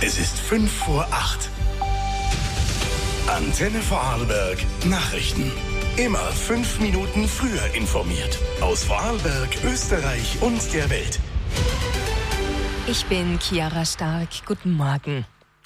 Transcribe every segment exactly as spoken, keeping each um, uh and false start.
Es ist fünf vor acht. Antenne Vorarlberg Nachrichten. Immer fünf Minuten früher informiert. Aus Vorarlberg, Österreich und der Welt. Ich bin Chiara Stark. Guten Morgen.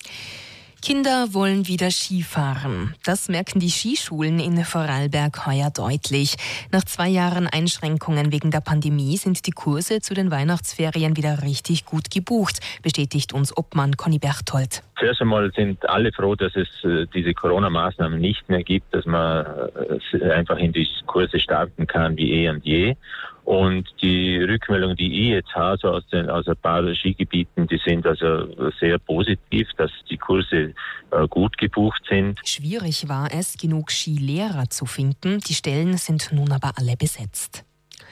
Kinder wollen wieder Skifahren. Das merken die Skischulen in Vorarlberg heuer deutlich. Nach zwei Jahren Einschränkungen wegen der Pandemie sind die Kurse zu den Weihnachtsferien wieder richtig gut gebucht, bestätigt uns Obmann Conny Berthold. Zuerst einmal sind alle froh, dass es äh, diese Corona-Maßnahmen nicht mehr gibt, dass man äh, einfach in die Kurse starten kann wie eh und je. Und die Rückmeldungen, die ich jetzt habe, so aus, den, aus ein paar Skigebieten, die sind also sehr positiv, dass die Kurse äh, gut gebucht sind. Schwierig war es, genug Skilehrer zu finden. Die Stellen sind nun aber alle besetzt.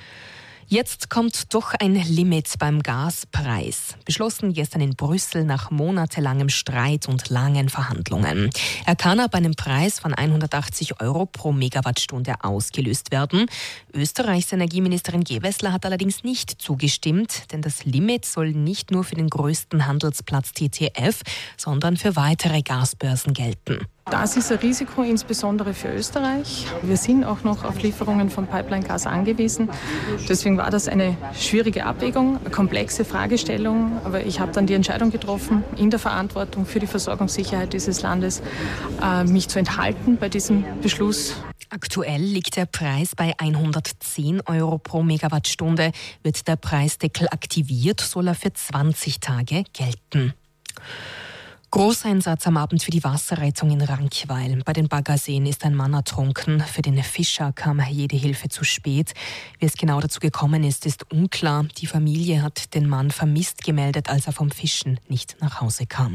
Jetzt kommt doch ein Limit beim Gaspreis. Beschlossen gestern in Brüssel nach monatelangem Streit und langen Verhandlungen. Er kann ab einem Preis von hundertachtzig Euro pro Megawattstunde ausgelöst werden. Österreichs Energieministerin Gewessler hat allerdings nicht zugestimmt, denn das Limit soll nicht nur für den größten Handelsplatz T T F, sondern für weitere Gasbörsen gelten. Das ist ein Risiko, insbesondere für Österreich. Wir sind auch noch auf Lieferungen von Pipeline-Gas angewiesen. Deswegen war das eine schwierige Abwägung, eine komplexe Fragestellung. Aber ich habe dann die Entscheidung getroffen, in der Verantwortung für die Versorgungssicherheit dieses Landes, mich zu enthalten bei diesem Beschluss. Aktuell liegt der Preis bei hundertzehn Euro pro Megawattstunde. Wird der Preisdeckel aktiviert, soll er für zwanzig Tage gelten. Großeinsatz am Abend für die Wasserrettung in Rankweil. Bei den Baggerseen ist ein Mann ertrunken. Für den Fischer kam jede Hilfe zu spät. Wie es genau dazu gekommen ist, ist unklar. Die Familie hat den Mann vermisst gemeldet, als er vom Fischen nicht nach Hause kam.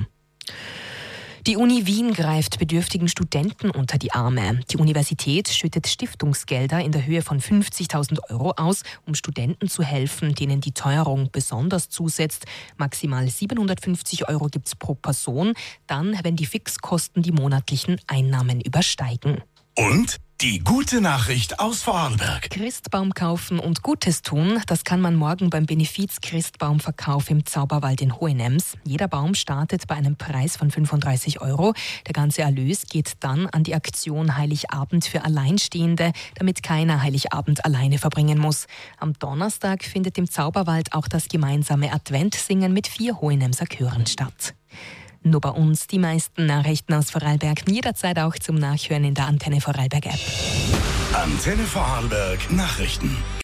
Die Uni Wien greift bedürftigen Studenten unter die Arme. Die Universität schüttet Stiftungsgelder in der Höhe von fünfzigtausend Euro aus, um Studenten zu helfen, denen die Teuerung besonders zusetzt. Maximal siebenhundertfünfzig Euro gibt es pro Person, dann, wenn die Fixkosten die monatlichen Einnahmen übersteigen. Und die gute Nachricht aus Vorarlberg. Christbaum kaufen und Gutes tun, das kann man morgen beim Benefiz-Christbaumverkauf im Zauberwald in Hohenems. Jeder Baum startet bei einem Preis von fünfunddreißig Euro. Der ganze Erlös geht dann an die Aktion Heiligabend für Alleinstehende, damit keiner Heiligabend alleine verbringen muss. Am Donnerstag findet im Zauberwald auch das gemeinsame Adventsingen mit vier Hohenemser Chören statt. Nur bei uns die meisten Nachrichten aus Vorarlberg, jederzeit auch zum Nachhören in der Antenne Vorarlberg App. Antenne Vorarlberg Nachrichten.